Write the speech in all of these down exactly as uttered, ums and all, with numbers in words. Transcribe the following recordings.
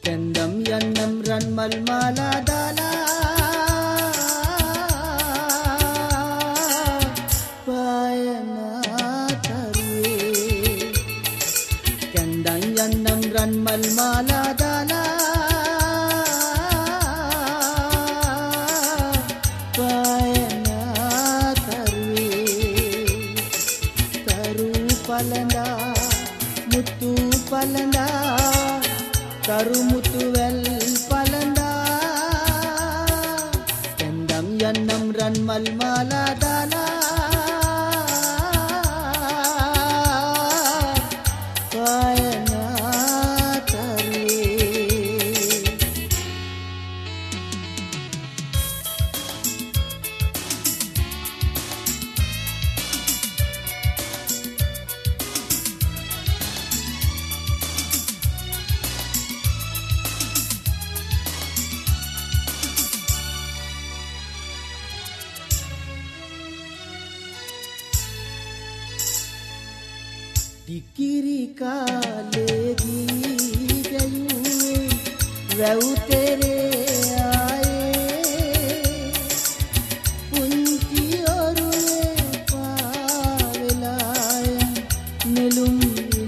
කැන්දම් යන්නම් රන් මල් මාලා දාලා පායනා තරුවේ කැන්දම් යන්නම් රන් මල් මාලා දාලා පායනා තරුවේ තරු පලඳා මුතු පලඳා තරු මුතු වැල් පලඳා කැන්දම් යන්නම් රන් මල් මාලා දාලා පායනා තරුවේ टिकिरी कालेगी गयुए වැව් තෙරේ ආයේ පුංචි ඔරුවේ පාවෙලාය නෙළුම්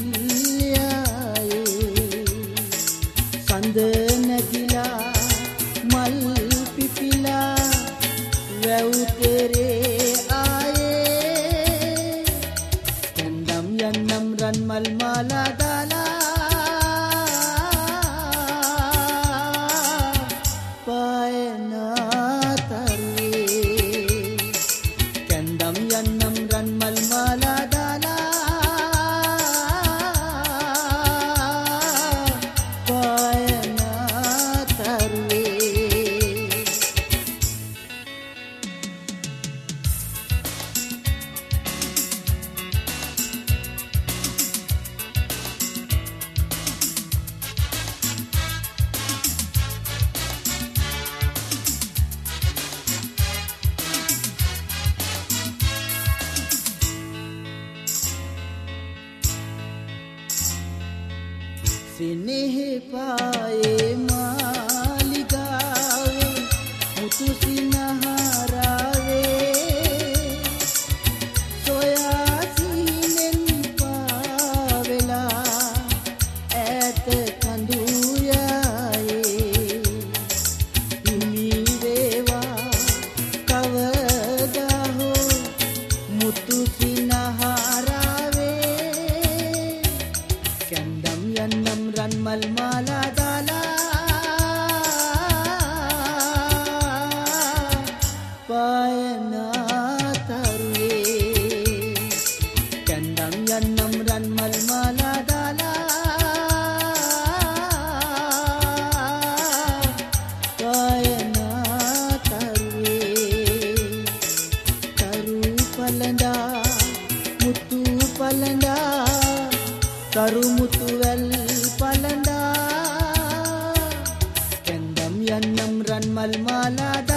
ඉල්යායේ සඳ නැගිලා මල් පිපිලා වැව් තෙරේ ආයේ කැන්දම් යන්නම් රන් මල් මාලා දාලා පායනා තරුවේ කැන්දම් යන්නම් රන් මල් මාලා දාලා පායනා තරුවේ සිනෙහ පායේ මාලිගාවේ මුතු සිනහරාවේ සොයා සීනෙන් පාවෙලා ඈත කඳු යායේ හිමි වේවා කවදා හෝ මුතු සිනහරාවේ කැන්දම් යන්නම් රන් මල් මාලා දාලා පායනා තරුවේ කැන්දම් යන්නම් රන් මල් මාලා දාලා පායනා තරුවේ තරු පලඳා මුතු පලඳා තරු මුතු වැල් පලඳා කැන්දම් යන්නම් රන් මල් මාලා